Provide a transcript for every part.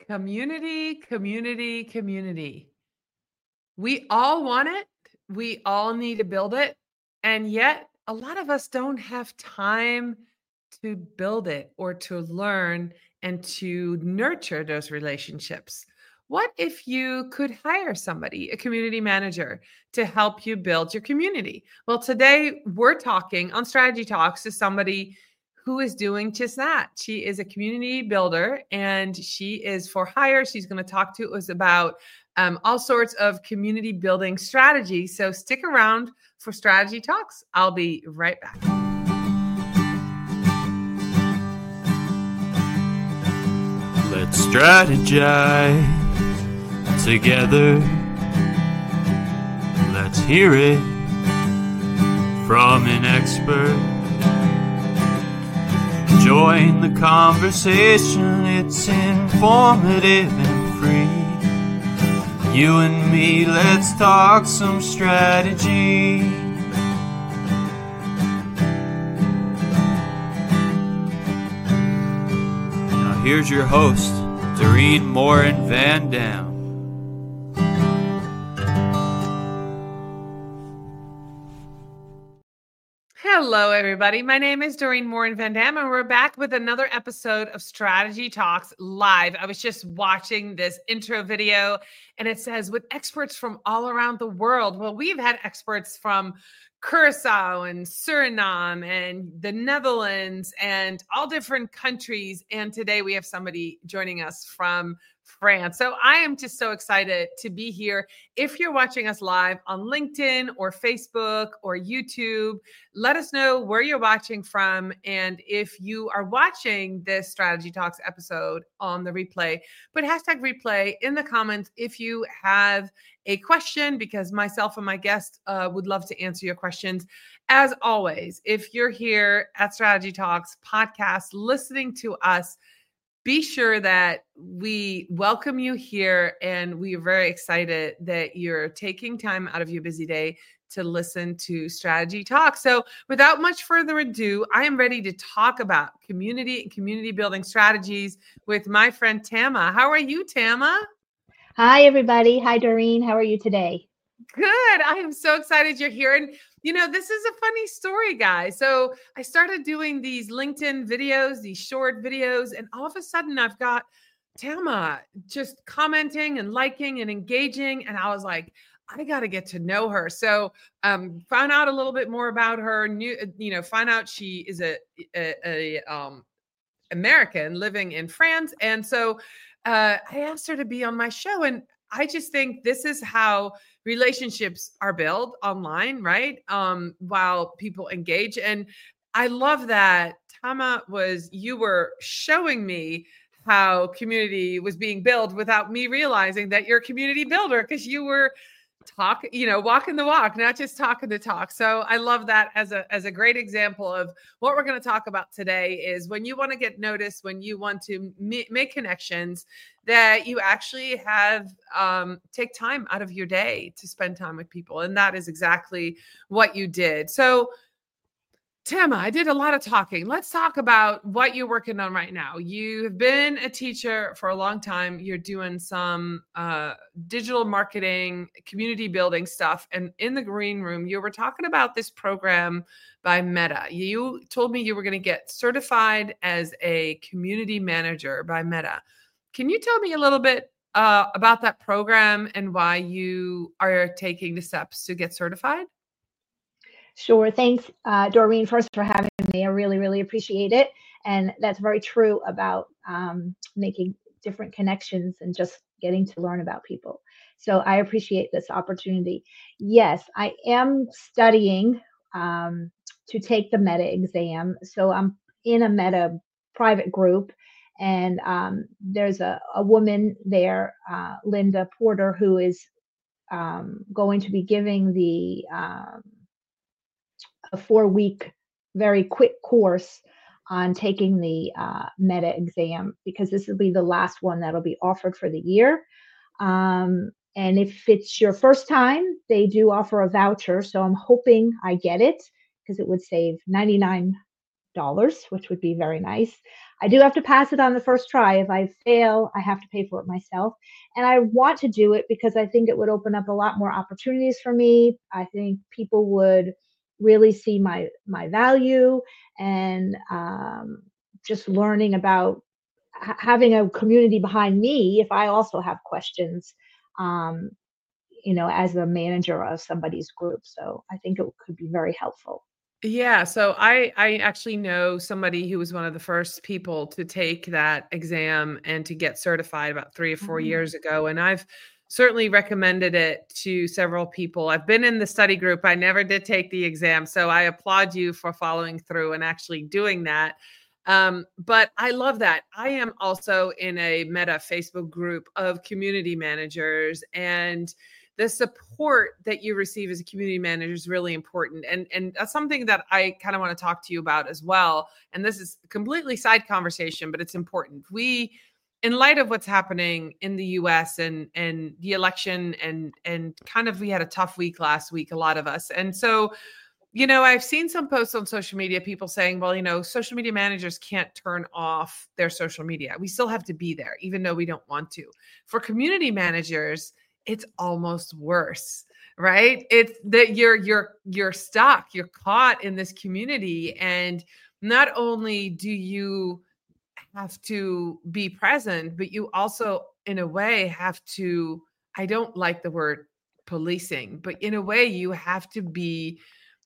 Community, community, community. We all want it. We all need to build it. And yet, a lot of us don't have time to build it or to learn and to nurture those relationships. What if you could hire somebody, a community manager, to help you build your community? Well, today we're talking on Strategy Talks to somebody who is doing just that. She is a community builder and she is for hire. She's going to talk to us about all sorts of community building strategies. So stick around for Strategy Talks. I'll be right back. Let's strategize together. Let's hear it from an expert. Join the conversation, it's informative and free. You and me, let's talk some strategy. Now here's your host, Doreen Morin Van Dam. Hello, everybody. My name is Doreen Morin Van Dam, and we're back with another episode of Strategy Talks Live. I was just watching this intro video, and it says, with experts from all around the world. Well, we've had experts from Curacao and Suriname and the Netherlands and all different countries. And today we have somebody joining us from France. So I am just so excited to be here. If you're watching us live on LinkedIn or Facebook or YouTube, let us know where you're watching from. And if you are watching this Strategy Talks episode on the replay, put hashtag replay in the comments if you have a question, because myself and my guest would love to answer your questions. As always, if you're here at Strategy Talks podcast listening to us, be sure that we welcome you here, and we are very excited that you're taking time out of your busy day to listen to Strategy Talk. So without much further ado, I am ready to talk about community and community building strategies with my friend Tama. How are you, Tama? Hi, everybody. Hi, Doreen. How are you today? Good. I am so excited you're here. And, this is a funny story, guys. So I started doing these LinkedIn videos, these short videos, and all of a sudden I've got Tama just commenting and liking and engaging. And I was like, I got to get to know her. So found out a little bit more about her, find out she is a American living in France. And so I asked her to be on my show. And I just think this is how relationships are built online, right? While people engage. And I love that, Tama, you were showing me how community was being built without me realizing that you're a community builder, because you were walking the walk, not just talking the talk. So I love that as a great example of what we're going to talk about today is when you want to get noticed, when you want to make connections, that you actually have take time out of your day to spend time with people. And that is exactly what you did. So Tama, I did a lot of talking. Let's talk about what you're working on right now. You've been a teacher for a long time. You're doing some digital marketing, community building stuff. And in the green room, you were talking about this program by Meta. You told me you were going to get certified as a community manager by Meta. Can you tell me a little bit about that program and why you are taking the steps to get certified? Sure. Thanks, Doreen, first for having me. I really, really appreciate it. And that's very true about making different connections and just getting to learn about people. So I appreciate this opportunity. Yes, I am studying to take the Meta exam. So I'm in a Meta private group. And there's a woman there, Linda Porter, who is going to be giving a 4-week, very quick course on taking the Meta exam, because this will be the last one that'll be offered for the year. And if it's your first time, they do offer a voucher. So I'm hoping I get it, because it would save $99, which would be very nice. I do have to pass it on the first try. If I fail, I have to pay for it myself. And I want to do it because I think it would open up a lot more opportunities for me. I think people would really see my value, and just learning about having a community behind me if I also have questions, um, as a manager of somebody's group. So I think it could be very helpful. Yeah, so I actually know somebody who was one of the first people to take that exam and to get certified about 3 or 4 Mm. years ago, and I've certainly recommended it to several people. I've been in the study group. I never did take the exam, so I applaud you for following through and actually doing that. But I love that. I am also in a Meta Facebook group of community managers, and the support that you receive as a community manager is really important. And that's something that I kind of want to talk to you about as well. And this is a completely side conversation, but it's important. In light of what's happening in the US and the election and kind of we had a tough week last week, a lot of us. And so, I've seen some posts on social media, people saying, well, social media managers can't turn off their social media. We still have to be there, even though we don't want to. For community managers, it's almost worse, right? It's that you're stuck, you're caught in this community. And not only do you have to be present, but you also, in a way, have to, I don't like the word policing, but in a way, you have to be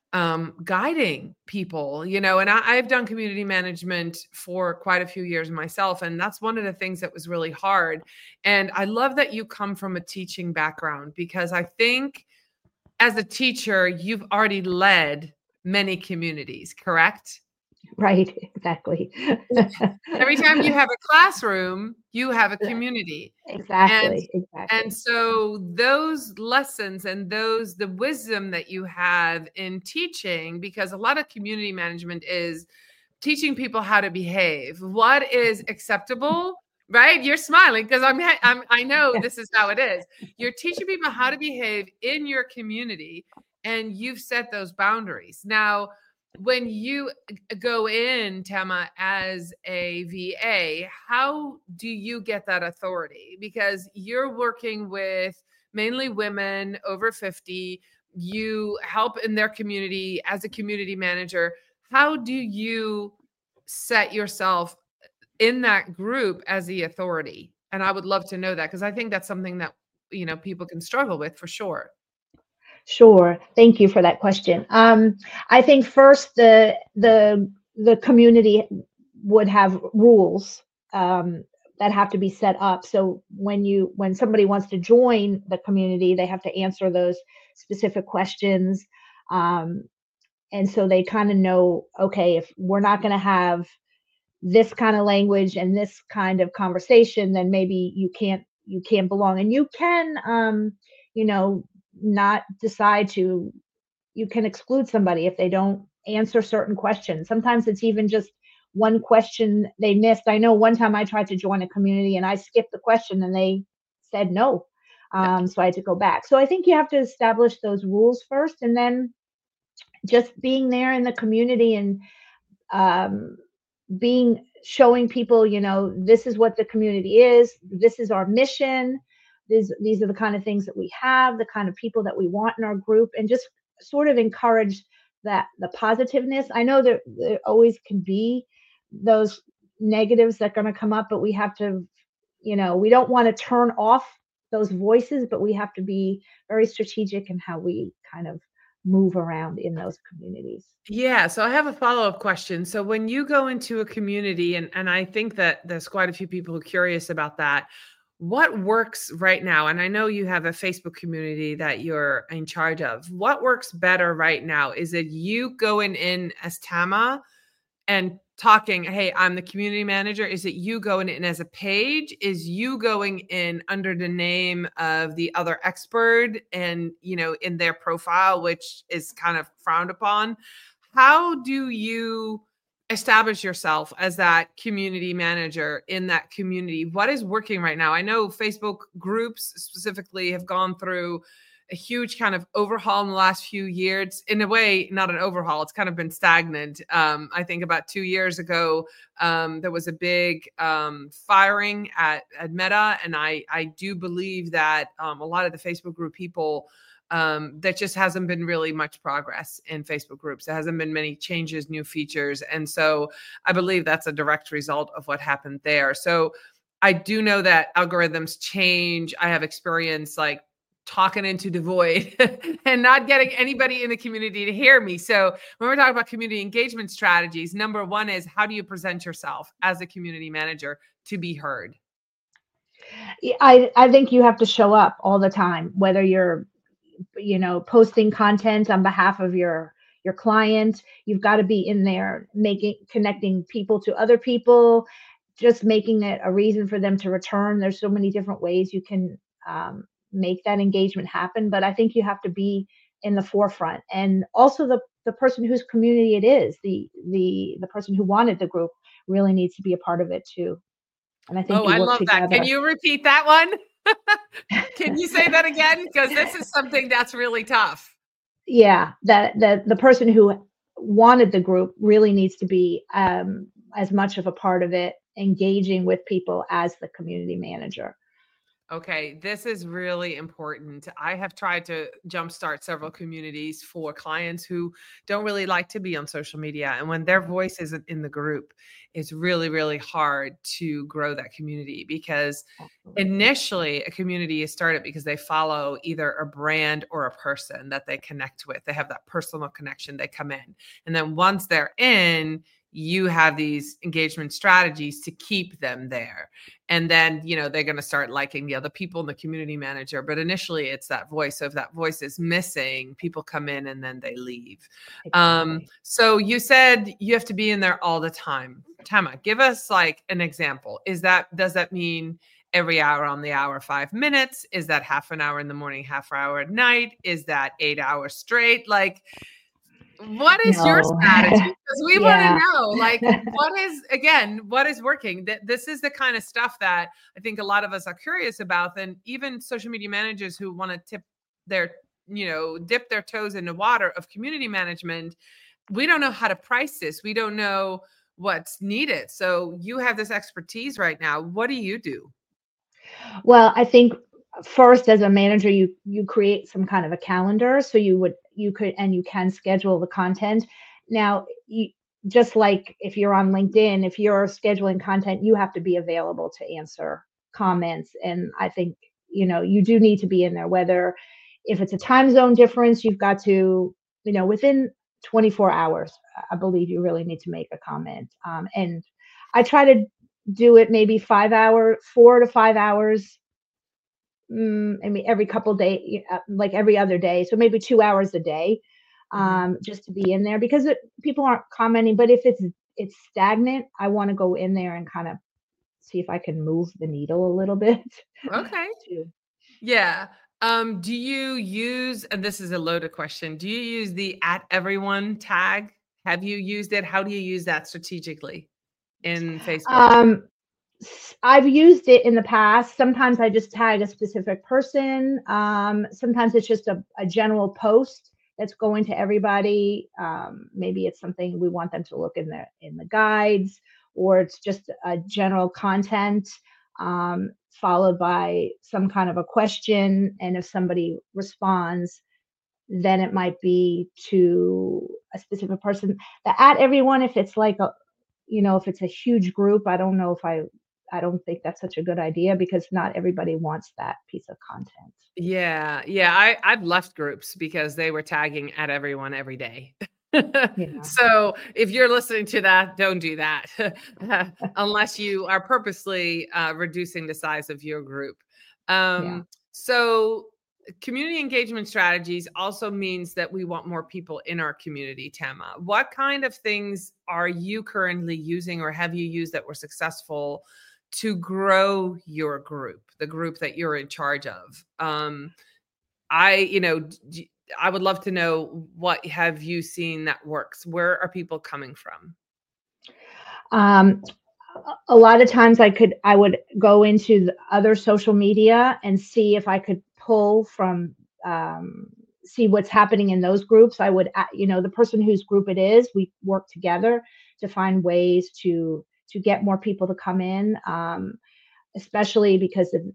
guiding people, and I've done community management for quite a few years myself. And that's one of the things that was really hard. And I love that you come from a teaching background, because I think as a teacher, you've already led many communities, correct? Right, exactly. Every time you have a classroom, you have a community. Exactly, And exactly. so those lessons and the wisdom that you have in teaching, because a lot of community management is teaching people how to behave, what is acceptable, right? You're smiling because I know this is how it is. You're teaching people how to behave in your community, and you've set those boundaries. Now, when you go in, Tema, as a VA, how do you get that authority? Because you're working with mainly women over 50. You help in their community as a community manager. How do you set yourself in that group as the authority? And I would love to know that, because I think that's something that, people can struggle with for sure. Sure. Thank you for that question. I think first the community would have rules, that have to be set up. So when somebody wants to join the community, they have to answer those specific questions. Um, and so they kind of know, okay, if we're not going to have this kind of language and this kind of conversation, then maybe you can't belong. And you can, you know, not decide to, you can exclude somebody if they don't answer certain questions. Sometimes it's even just one question they missed. I know one time I tried to join a community and I skipped the question and they said no. Yeah. So I had to go back. So I think you have to establish those rules first, and then just being there in the community and um, showing people, this is what the community is. This is our mission. These are the kind of things that we have, the kind of people that we want in our group, and just sort of encourage the positiveness. I know that there always can be those negatives that are going to come up, but we have to, we don't want to turn off those voices, but we have to be very strategic in how we kind of move around in those communities. Yeah. So I have a follow-up question. So when you go into a community, and I think that there's quite a few people who are curious about that, what works right now? And I know you have a Facebook community that you're in charge of. What works better right now? Is it you going in as Tama and talking, hey, I'm the community manager? Is it you going in as a page? Is you going in under the name of the other expert and, in their profile, which is kind of frowned upon? How do you establish yourself as that community manager in that community? What is working right now? I know Facebook groups specifically have gone through a huge kind of overhaul in the last few years. In a way, not an overhaul. It's kind of been stagnant. I think about 2 years ago, there was a big firing at Meta. And I do believe that a lot of the Facebook group people, there just hasn't been really much progress in Facebook groups. There hasn't been many changes, new features. And so I believe that's a direct result of what happened there. So I do know that algorithms change. I have experience like talking into the void and not getting anybody in the community to hear me. So when we're talking about community engagement strategies, number one is, how do you present yourself as a community manager to be heard? I think you have to show up all the time, whether you're, posting content on behalf of your client. You've got to be in there connecting people to other people, just making it a reason for them to return. There's so many different ways you can make that engagement happen, but I think you have to be in the forefront. And also the person whose community it is, the person who wanted the group, really needs to be a part of it too. And I think I love that. Can you repeat that one? Can you say that again? Because this is something that's really tough. Yeah, the person who wanted the group really needs to be as much of a part of it, engaging with people as the community manager. Okay, this is really important. I have tried to jumpstart several communities for clients who don't really like to be on social media. And when their voice isn't in the group, it's really, really hard to grow that community, because initially a community is started because they follow either a brand or a person that they connect with. They have that personal connection, they come in. And then once they're in, you have these engagement strategies to keep them there. And then, they're going to start liking the other people and the community manager. But initially it's that voice. So if that voice is missing, people come in and then they leave. Exactly. So you said you have to be in there all the time. Tama, give us like an example. Does that mean every hour on the hour, 5 minutes? Is that half an hour in the morning, half hour at night? Is that 8 hours straight? Like, what is your strategy? Because we want to know, like, what is working? This is the kind of stuff that I think a lot of us are curious about. And even social media managers who want to dip their toes in the water of community management, we don't know how to price this. We don't know what's needed. So you have this expertise right now. What do you do? Well, I think first, as a manager, you create some kind of a calendar, so you can schedule the content. Now, just like if you're on LinkedIn, if you're scheduling content, you have to be available to answer comments. And I think, you do need to be in there, whether if it's a time zone difference, you've got to, within 24 hours, I believe you really need to make a comment. And I try to do it maybe 4 to 5 hours. Every couple days, like every other day. So maybe 2 hours a day, just to be in there, because people aren't commenting. But if it's stagnant, I want to go in there and kind of see if I can move the needle a little bit. Okay. Yeah. Do you use, and this is a loaded question, do you use the @everyone tag? Have you used it? How do you use that strategically in Facebook? I've used it in the past. Sometimes I just tag a specific person. Sometimes it's just a general post that's going to everybody. Maybe it's something we want them to look in the guides, or it's just a general content followed by some kind of a question. And if somebody responds, then it might be to a specific person. The @everyone, if it's like if it's a huge group, I don't know if I don't think that's such a good idea, because not everybody wants that piece of content. Yeah. I've left groups because they were tagging @everyone every day. Yeah. So if you're listening to that, don't do that unless you are purposely reducing the size of your group. So community engagement strategies also means that we want more people in our community, Tama. What kind of things are you currently using, or have you used that were successful to grow your group, the group that you're in charge of? I would love to know, what have you seen that works? Where are people coming from? A lot of times I would go into the other social media and see if I could pull from see what's happening in those groups. I would, the person whose group it is, we work together to find ways to get more people to come in, especially because of,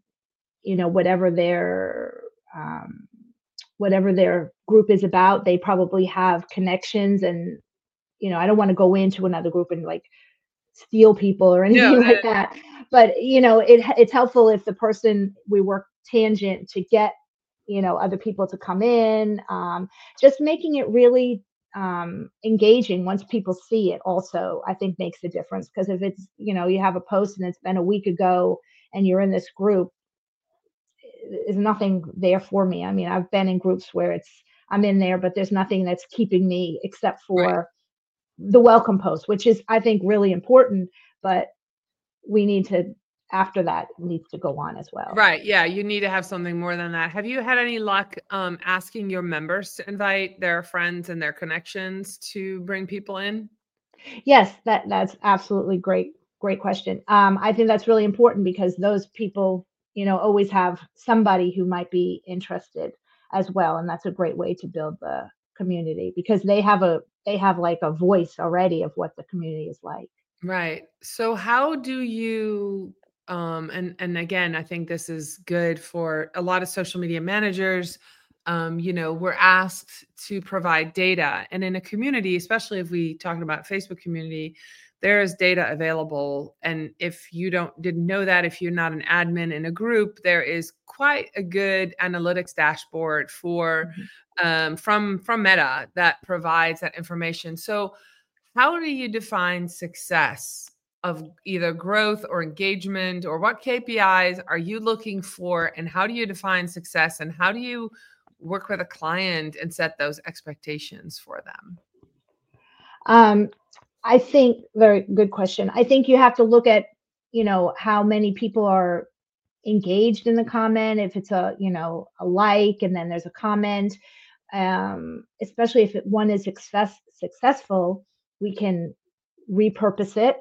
whatever their group is about, they probably have connections. And, I don't want to go into another group and like steal people or anything like that. But, it's helpful if the person we work tangent to get, other people to come in, just making it really engaging once people see it also, I think makes a difference. Because if it's, you have a post and it's been a week ago and you're in this group, there's nothing there for me. I mean, I've been in groups where I'm in there, but there's nothing that's keeping me except for the welcome post, which is, I think, really important, but we need to, after that, needs to go on as well. Right. Yeah. You need to have something more than that. Have you had any luck asking your members to invite their friends and their connections to bring people in? Yes, that's absolutely great question. I think that's really important because those people, always have somebody who might be interested as well. And that's a great way to build the community because they have like a voice already of what the community is like. Right. So how do you, and again, I think this is good for a lot of social media managers. We're asked to provide data, and in a community, especially if we talking about Facebook community, there is data available. And if you didn't know that, if you're not an admin in a group, there is quite a good analytics dashboard for from Meta that provides that information. So how do you define success of either growth or engagement, or what KPIs are you looking for? And how do you define success? And how do you work with a client and set those expectations for them? I think very good question. I think you have to look at, how many people are engaged in the comment. If it's a like, and then there's a comment, especially if one is successful, we can repurpose it.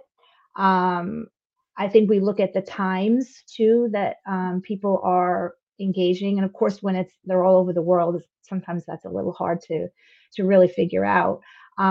I think we look at the times too that people are engaging, and of course, when they're all over the world, sometimes that's a little hard to really figure out.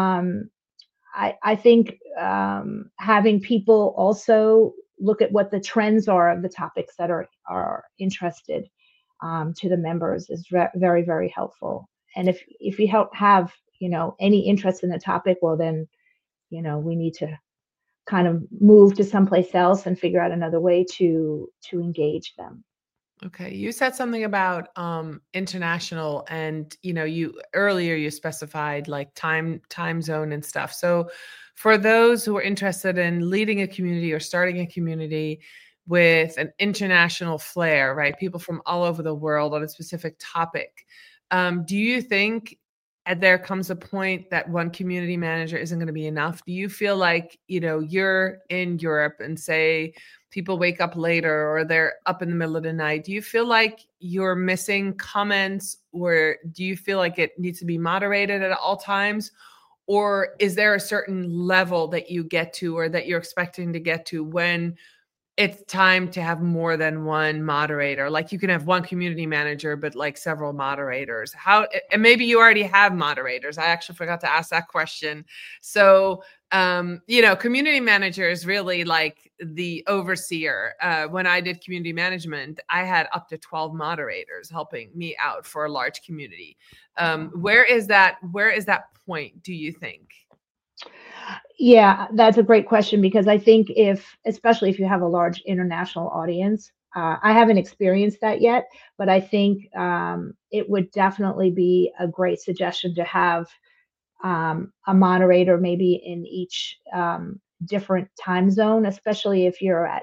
I think having people also look at what the trends are of the topics that are interested to the members is very, very helpful. And if you don't have any interest in the topic, well then we need to kind of move to someplace else and figure out another way to engage them. Okay. You said something about international, and you earlier you specified like time zone and stuff. So for those who are interested in leading a community or starting a community with an international flair, right? People from all over the world on a specific topic. Do you think there comes a point that one community manager isn't going to be enough? Do you feel like, you're in Europe and say people wake up later or they're up in the middle of the night? Do you feel like you're missing comments, or do you feel like it needs to be moderated at all times? Or is there a certain level that you get to, or that you're expecting to get to, when it's time to have more than one moderator? Like you can have one community manager, but like several moderators. And maybe you already have moderators. I actually forgot to ask that question. So, community manager is really like the overseer. When I did community management, I had up to 12 moderators helping me out for a large community. Where is that point, do you think? Yeah, that's a great question, because I think especially if you have a large international audience, I haven't experienced that yet, but I think it would definitely be a great suggestion to have a moderator maybe in each different time zone, especially if you're at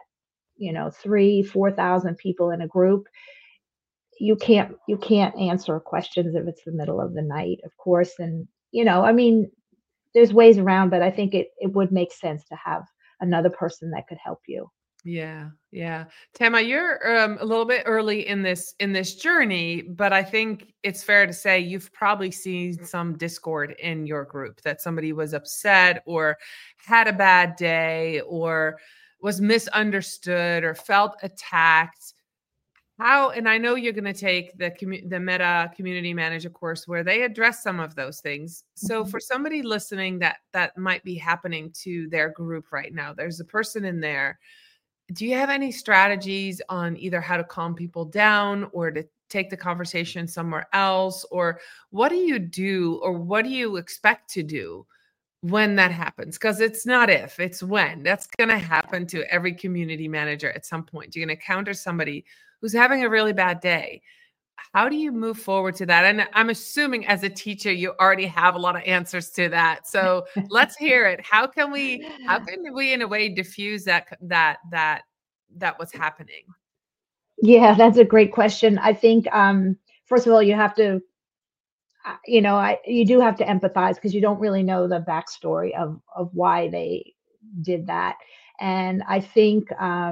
3,000-4,000 people in a group. You can't answer questions if it's the middle of the night, of course. And I mean, there's ways around, but I think it would make sense to have another person that could help you. Yeah. Yeah. Tama, you're a little bit early in this journey, but I think it's fair to say you've probably seen some discord in your group, that somebody was upset or had a bad day or was misunderstood or felt attacked. and I know you're going to take the Meta Community Manager course where they address some of those things. So for somebody listening that might be happening to their group right now, there's a person in there. Do you have any strategies on either how to calm people down or to take the conversation somewhere else? Or what do you do, or what do you expect to do when that happens? Because it's not if, it's when. That's going to happen to every community manager at some point. You're going to encounter somebody who's having a really bad day. How do you move forward to that? And I'm assuming as a teacher, you already have a lot of answers to that. So let's hear it. How can we in a way diffuse that what's happening? Yeah, that's a great question. I think, first of all, you have to, you do have to empathize, because you don't really know the backstory of why they did that. And I think,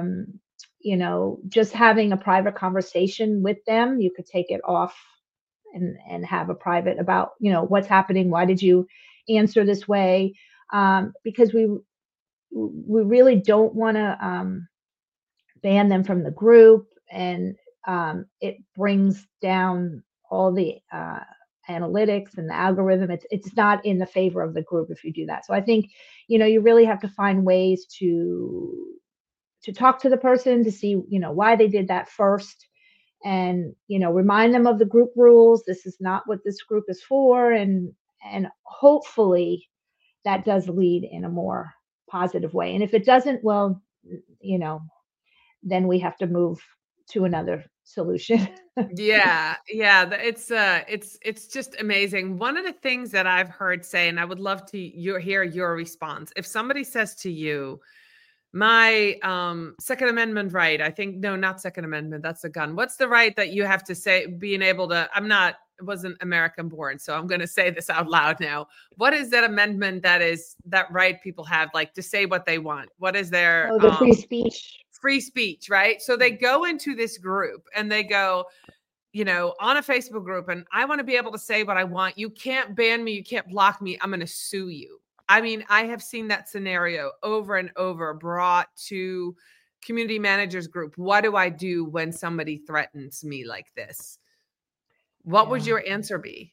just having a private conversation with them, you could take it off and have a private about, what's happening. Why did you answer this way? Because we really don't want to ban them from the group, and it brings down all the analytics and the algorithm. It's not in the favor of the group if you do that. So I think, you really have to find ways to talk to the person to see, why they did that first, and, remind them of the group rules. This is not what this group is for. And hopefully that does lead in a more positive way. And if it doesn't, well, then we have to move to another solution. Yeah. It's just amazing. One of the things that I've heard say, and I would love to hear your response. If somebody says to you, my Second Amendment right, I think, no, not Second Amendment, that's a gun. What's the right that you have to say, being able to, wasn't American born, so I'm going to say this out loud now. What is that amendment that right people have, like, to say what they want? What is their the free speech? Free speech, right? So they go into this group and they go, on a Facebook group, and I want to be able to say what I want. You can't ban me. You can't block me. I'm going to sue you. I mean, I have seen that scenario over and over brought to community managers group. What do I do when somebody threatens me like this? What would your answer be?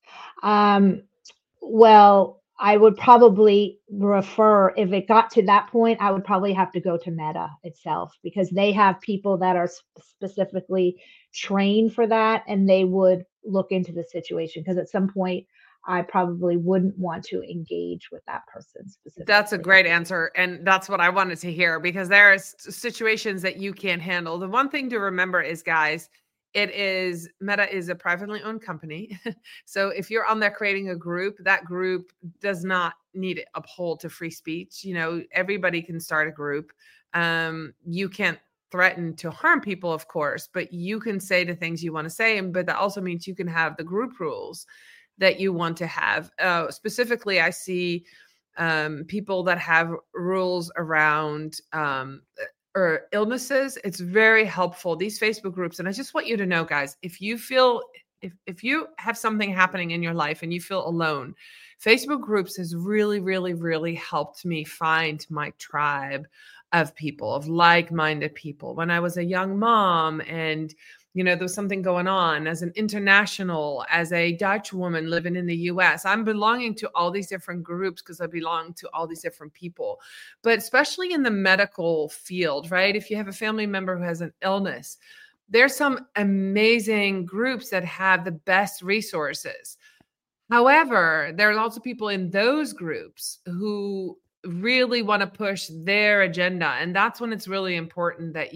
Well, I would probably refer, if it got to that point, I would probably have to go to Meta itself, because they have people that are specifically trained for that, and they would look into the situation, because at some point I probably wouldn't want to engage with that person specifically. That's a great answer. And that's what I wanted to hear, because there are situations that you can't handle. The one thing to remember is, guys, Meta is a privately owned company. So if you're on there creating a group, that group does not need to uphold to free speech. Everybody can start a group. You can't threaten to harm people, of course, but you can say the things you want to say. But that also means you can have the group rules that you want to have. Specifically, I see people that have rules around or illnesses. It's very helpful, these Facebook groups. And I just want you to know, guys, if you have something happening in your life and you feel alone, Facebook groups has really, really, really helped me find my tribe of people, of like-minded people. When I was a young mom and there was something going on as an international, as a Dutch woman living in the US, I'm belonging to all these different groups because I belong to all these different people. But especially in the medical field, right? If you have a family member who has an illness, there's some amazing groups that have the best resources. However, there's also people in those groups who really want to push their agenda. And that's when it's really important that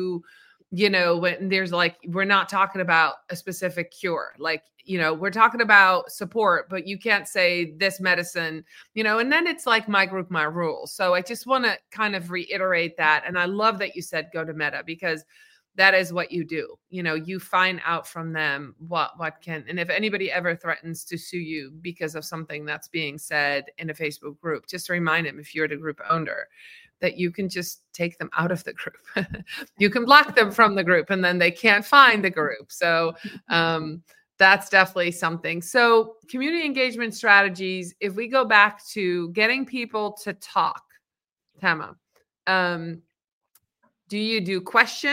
when there's we're not talking about a specific cure, we're talking about support, but you can't say this medicine, and then it's like my group, my rules. So I just want to kind of reiterate that. And I love that you said go to Meta, because that is what you do. You find out from them and if anybody ever threatens to sue you because of something that's being said in a Facebook group, just remind them, if you're the group owner, that you can just take them out of the group. You can block them from the group, and then they can't find the group. So that's definitely something. So community engagement strategies, if we go back to getting people to talk, Tama, do you do questions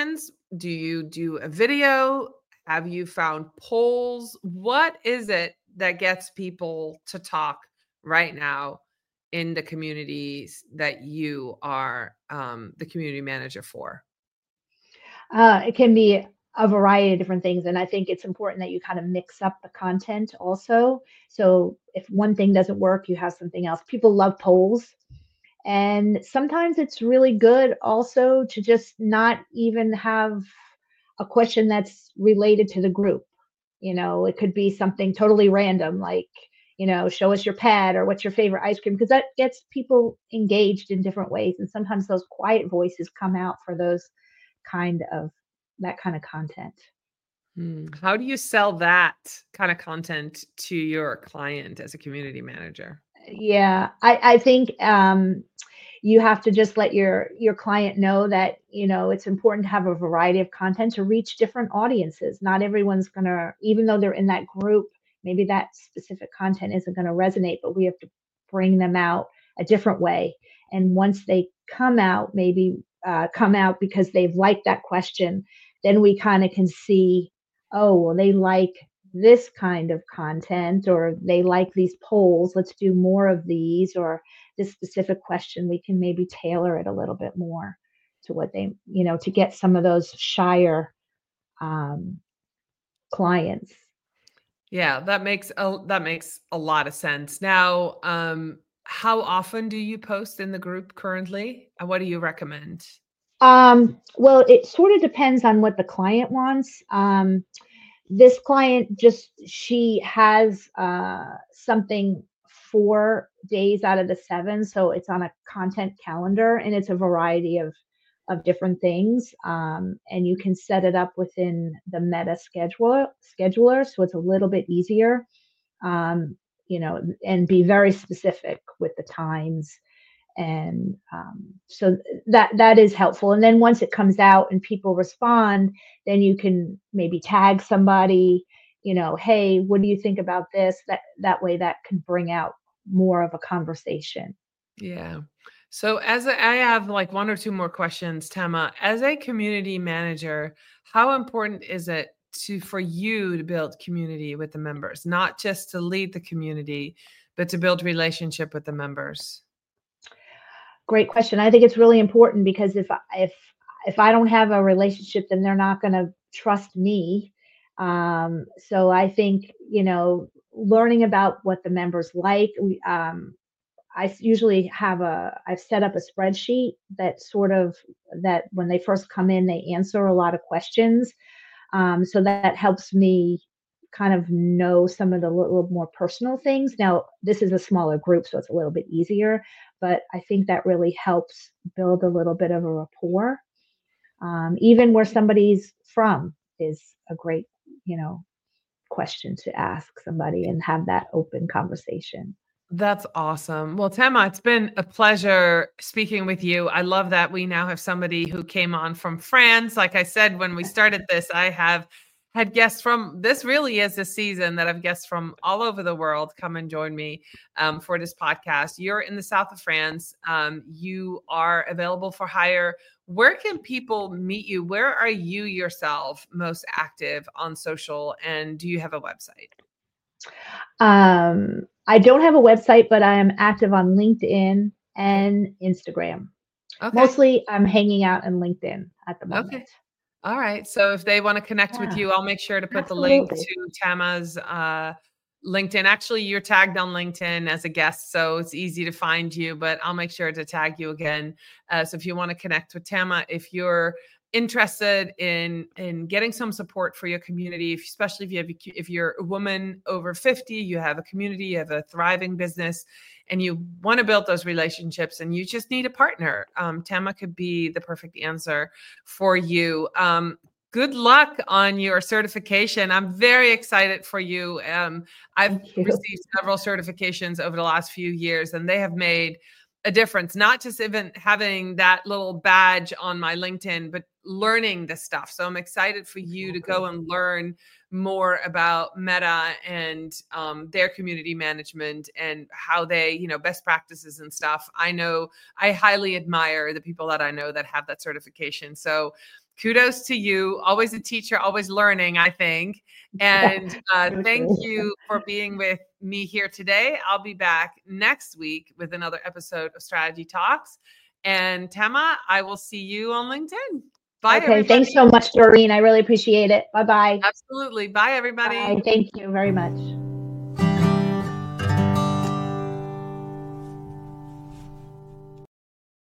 Do you do a video? Have you found polls? What is it that gets people to talk right now in the communities that you are the community manager for? It can be a variety of different things. And I think it's important that you kind of mix up the content also. So if one thing doesn't work, you have something else. People love polls. And sometimes it's really good also to just not even have a question that's related to the group. It could be something totally random, like, show us your pet or what's your favorite ice cream, because that gets people engaged in different ways. And sometimes those quiet voices come out for kind of that kind of content. How do you sell that kind of content to your client as a community manager? Yeah, I think you have to just let your client know that it's important to have a variety of content to reach different audiences. Not everyone's gonna, even though they're in that group, maybe that specific content isn't going to resonate, but we have to bring them out a different way. And once they come out, maybe come out because they've liked that question, then we kind of can see, oh, well, they like this kind of content, or they like these polls. Let's do more of these, or this specific question, we can maybe tailor it a little bit more to what they, to get some of those shyer clients. Yeah, that makes a lot of sense. Now, how often do you post in the group currently? And what do you recommend? Well, it sort of depends on what the client wants. This client she has something 4 days out of the 7, so it's on a content calendar, and it's a variety of different things. And you can set it up within the Meta scheduler, so it's a little bit easier. And be very specific with the times. And so that is helpful. And then once it comes out and people respond, then you can maybe tag somebody, hey, what do you think about this? That way that can bring out more of a conversation. Yeah. So I have like one or two more questions, Tama. As a community manager, how important is it for you to build community with the members, not just to lead the community, but to build relationship with the members? Great question. I think it's really important, because if I don't have a relationship, then they're not going to trust me. So I think, learning about what the members like. I usually I've set up a spreadsheet that when they first come in, they answer a lot of questions. So that helps me kind of know some of the little more personal things. Now, this is a smaller group, so it's a little bit easier, but I think that really helps build a little bit of a rapport. Even where somebody's from is a great, question to ask somebody and have that open conversation. That's awesome. Well, Tama, it's been a pleasure speaking with you. I love that we now have somebody who came on from France. Like I said, when we started this, I have had guests this really is a season that I've guests from all over the world come and join me for this podcast. You're in the south of France. You are available for hire. Where can people meet you? Where are you yourself most active on social? And do you have a website? I don't have a website, but I am active on LinkedIn and Instagram. Okay. Mostly I'm hanging out on LinkedIn at the moment. Okay. All right. So if they want to connect with you, I'll make sure to put the link to Tama's LinkedIn. Actually, you're tagged on LinkedIn as a guest, so it's easy to find you, but I'll make sure to tag you again. So if you want to connect with Tama, if you're interested in getting some support for your community, especially if you're a woman over 50, you have a community, you have a thriving business, and you want to build those relationships, and you just need a partner, Tama could be the perfect answer for you. Good luck on your certification. I'm very excited for you. I've received several certifications over the last few years, and they have made a difference, not just even having that little badge on my LinkedIn, but learning this stuff. So I'm excited for you to go and learn more about Meta and their community management and how they, best practices and stuff. I highly admire the people that I know that have that certification. So kudos to you. Always a teacher, always learning, I think. And thank you for being with me here today. I'll be back next week with another episode of Strategy Talks. And Tema, I will see you on LinkedIn. Bye, okay, everybody. Thanks so much, Doreen. I really appreciate it. Bye-bye. Absolutely. Bye, everybody. Bye. Thank you very much.